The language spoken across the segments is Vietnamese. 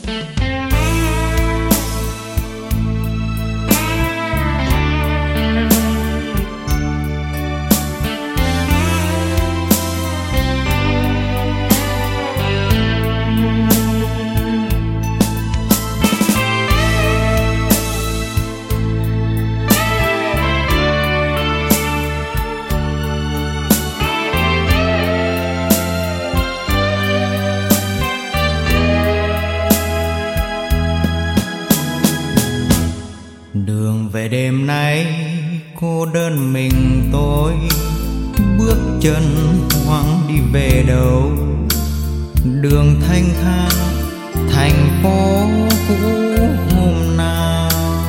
Đường về đêm nay cô đơn mình tôi, bước chân hoang đi về đâu. Đường thanh thang thành phố cũ hôm nào,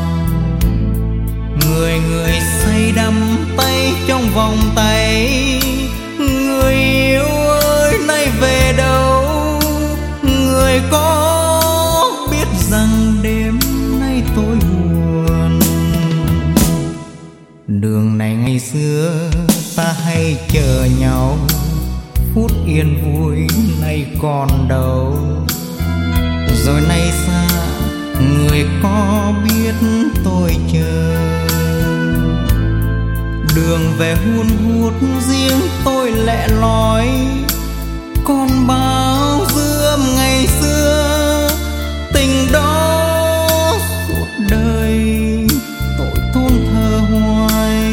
người người say đắm tay trong vòng tay. Người yêu ơi nay về đâu, người có biết rằng đêm nay tôi buồn. Đường này ngày xưa ta hay chờ nhau, phút yên vui nay còn đâu. Rồi nay xa người có biết tôi chờ. Đường về hun hút riêng tôi lẻ loi, còn bao dư âm ngày xưa. Tình đó suốt đời tôi thôn thờ hoài.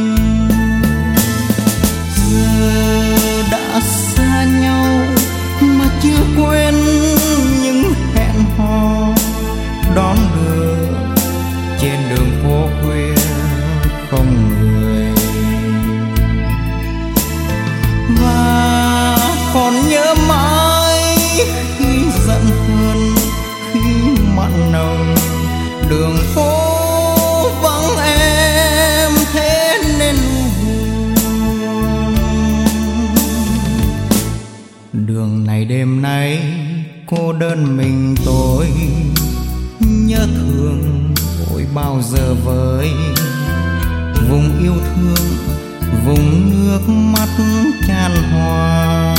Giờ đã xa nhau mà chưa quên những hẹn hò đón đưa trên đường phố khuya không người. Và còn nhớ mãi khi giận hờn, khi mặn nồng. Đường phố vắng em thế nên buồn. Đường này đêm nay cô đơn mình tôi, nhớ thương ôi bao giờ với. Vùng yêu thương, vùng nước mắt chan hòa.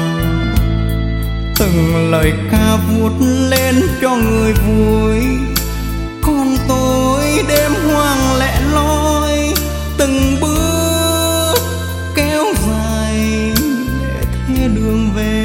Từng lời ca vuốt lên cho người vui, còn tôi đêm hoang lẻ loi. Từng bước kéo dài để thế đường về.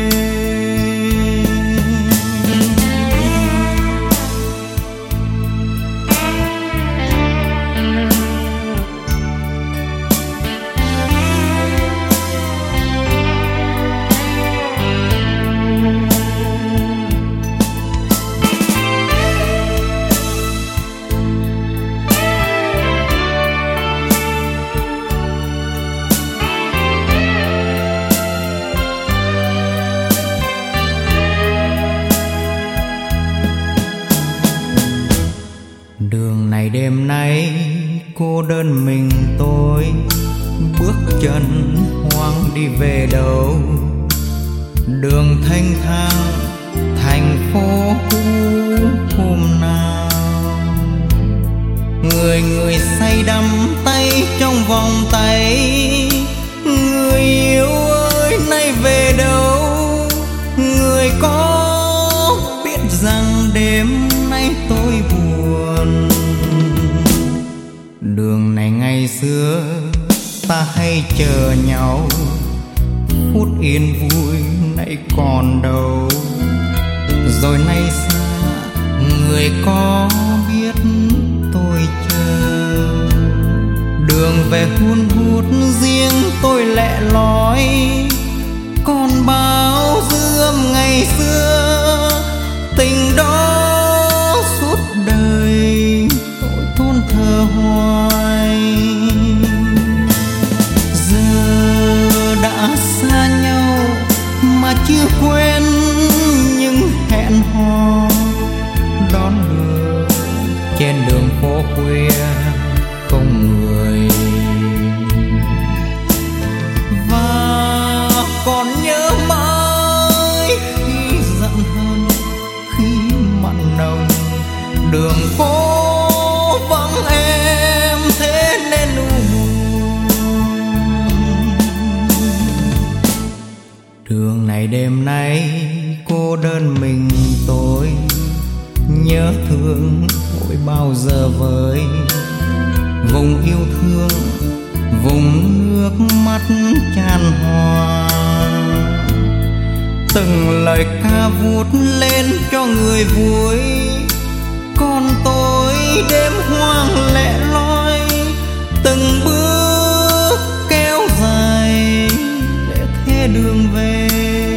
Đường này đêm nay cô đơn mình tôi, bước chân hoang đi về đâu. Đường thanh thang thành phố cũ hôm nào, người người say đắm tay trong vòng tay. Người yêu ơi nay về đâu, người có biết rằng đêm nay tôi buồn. Đường này ngày xưa ta hay chờ nhau, phút yên vui nay còn đâu. Rồi nay xa người có biết tôi chờ. Đường về hun hút riêng tôi lẻ loi, còn bao dư âm ngày xưa. Tình đó suốt đời tôi thôn thờ hoài. Giờ đã xa nhau mà chưa quên những hẹn hò đón đưa trên đường phố khuya không người. Và còn nhớ mãi khi giận hờn, khi mặn nồng. Đường phố vắng em thế nên buồn. Đường này đêm nay cô đơn mình tôi, nhớ thương ôi bao giờ với vùng yêu thương, vùng nước mắt chan hòa. Từng lời ca vút lên cho người vui, còn tôi đêm hoang lẻ loi từng bước kéo dài để thế đường về.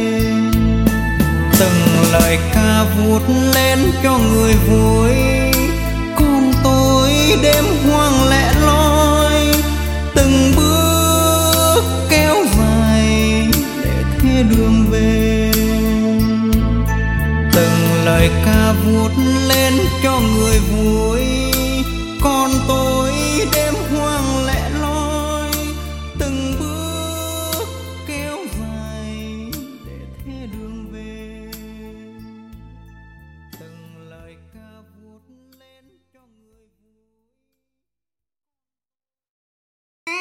Từng lời ca vút lên cho người vui, còn tôi đêm hoang lẻ loi từng bước kéo dài để thế đường về. Từng lời ca vút lên cho người vui,